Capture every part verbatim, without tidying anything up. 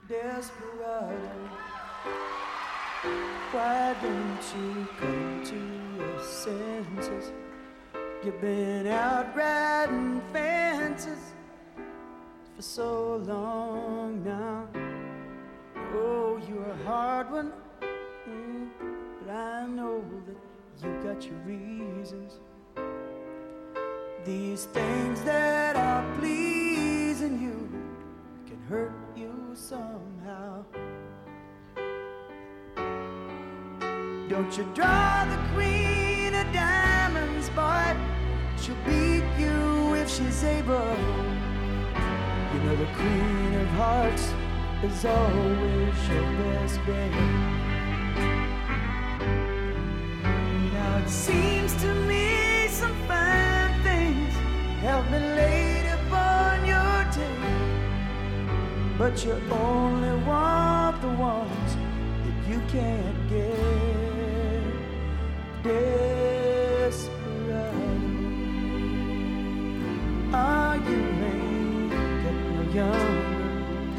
Desperado, why don't you come to your senses? You've been out riding fences for so long now. Oh, you're a hard one, mm, but I know that you got your reasons. These things that are pleasing you can hurt you somehow. Don't you draw the queen of diamonds, boy. She'll beat you if she's able. You know the queen of hearts is always your best bet. Now it seems to me some fine things have been laid upon your table, but you only want the ones that you can't get. Desperado, oh, you ain't getting no younger.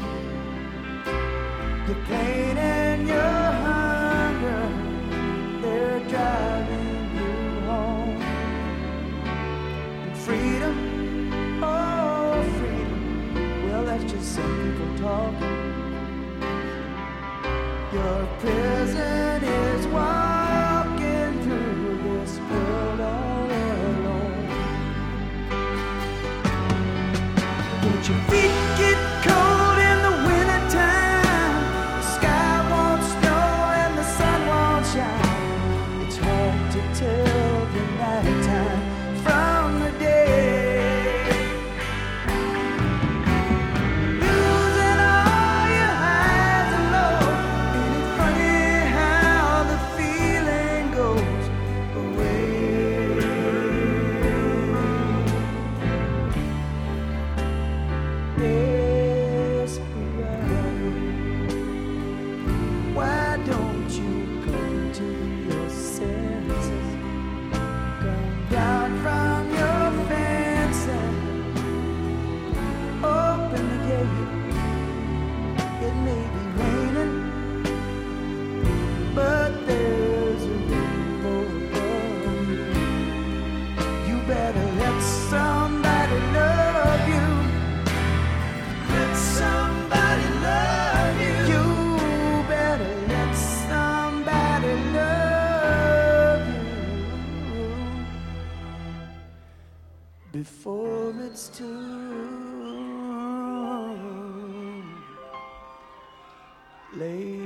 Your pain and your hunger, they're driving you home. And freedom, oh freedom, well that's just some people talking. Your prison is walking through this world all alone. Don't your feet get cold in the wintertime? The sky won't snow and the sun won't shine. It's hard to tell the nighttime from the day. Losing all your highs and lows. Ain't it funny how the feeling goes away? Desperado, why don't you come to your senses? Come down from your fence and open the gate. It may be raining, but there's a rainbow above you. You better let somebody love you. Let somebody love you. You better let somebody love you before it's too late.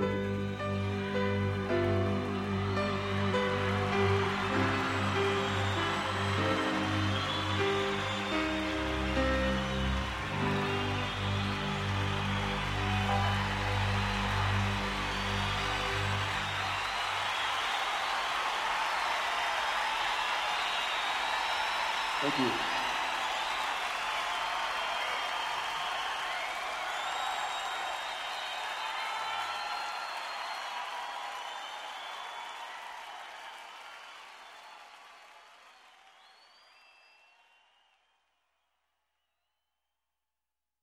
Thank you.